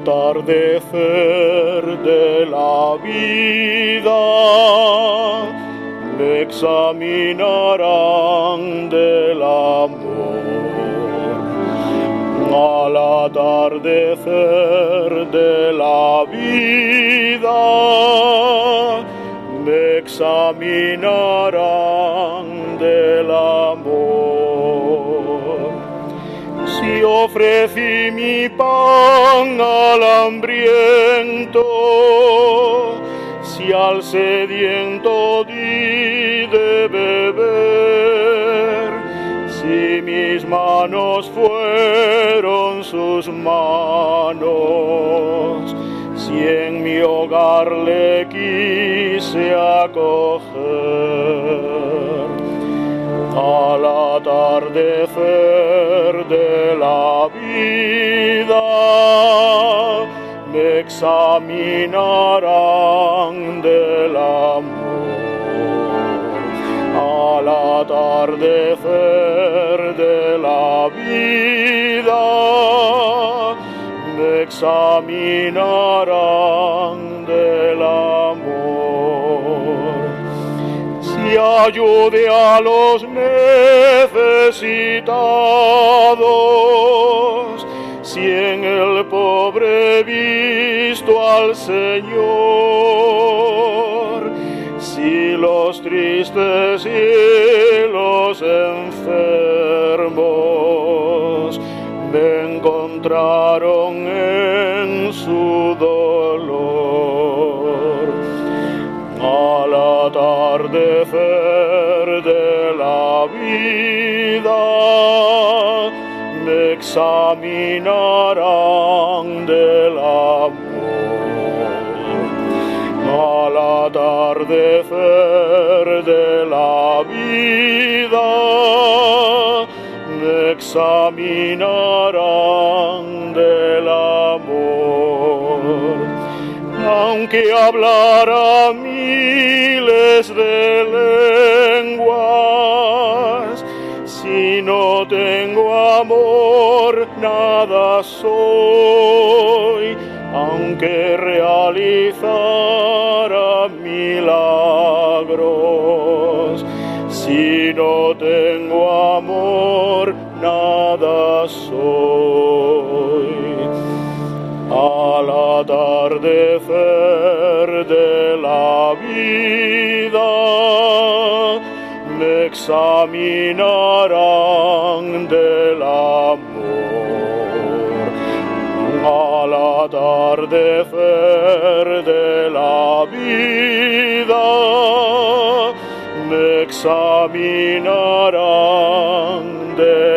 atardecer de la vida me examinarán del amor. Al atardecer de la vida me examinarán del amor. Si ofrecí mi pan al hambriento, si al sediento di de beber, si mis manos fueron sus manos, si en mi hogar le quise acoger. Al atardecer de la vida me examinarán del amor. Al atardecer de la vida me examinarán del amor. Si ayude a los necesitados, si en el pobre visto al Señor, si los tristes y los enfermos me encontraron en su dolor. Al atardecer de la vida me examinarán del amor. Al atardecer de la vida me examinarán del amor. Aunque hablara miles de lenguas, si no tengo amor, nada soy. Aunque realizara milagros, si no tengo amor, nada soy. Al atardecer de la vida me examinarán del amor. Al atardecer de la vida me examinarán del